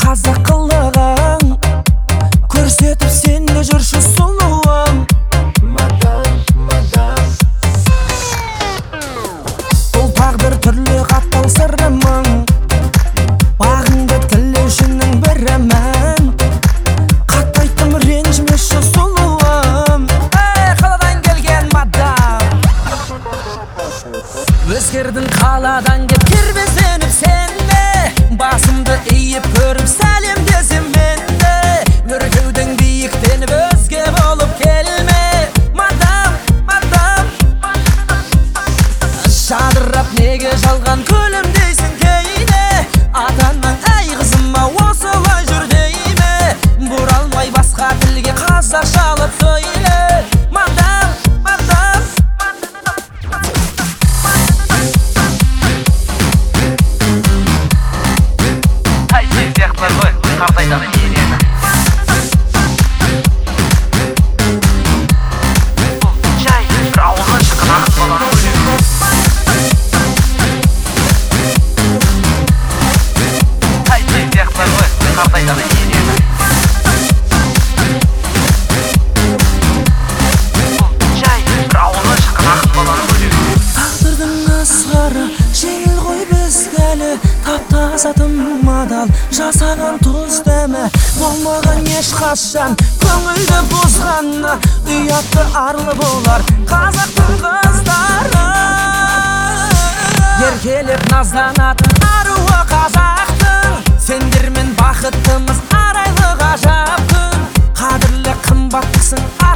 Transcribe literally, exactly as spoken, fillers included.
қазақылығың көрсетіп сен де жүрші сұлуым. Бұл тағдыр түрлі қаттау сырымың, бағыңды тілеушінің бірімін. Қатты айттым ренжімеші сұлуым. Эй, қаладан келген мадам, өзгердің қаладан кеп кербезденіп сенде, басымды иіп көріп сәлемдесем менде. Өркеудің биіктеніп өзге болып келме, мадам, мадам. Жадырап неге жалған күлімдейсің кейде, атаның әй қызыма осылай жүр дейме. Бұралмай басқа тілге қазақшалап сөйле, мадам, мадам. Ай, сен сияқтылар ғой, қартайдағы ерені. Бұл жай бір ауылдан шыққан ақын баланың өлеңі. Ай, сен сияқтылар ғой, қартайдағы ерені. Бұл жай бір ауылдан шыққан ақын баланың өлеңі. Тағдырдың асқары жеңіл ғой бізгәлі, таптаса тым адал жасаған тұз дәмі. Болмаған ешқашан көңілді бұзғаны, ұятты арлы болар қазақтың қыздары. Еркелеп назданатын аруы қазақтың, сендермен бақыттымыз арайлы ғажап күн. Қадірлі қымбаттысың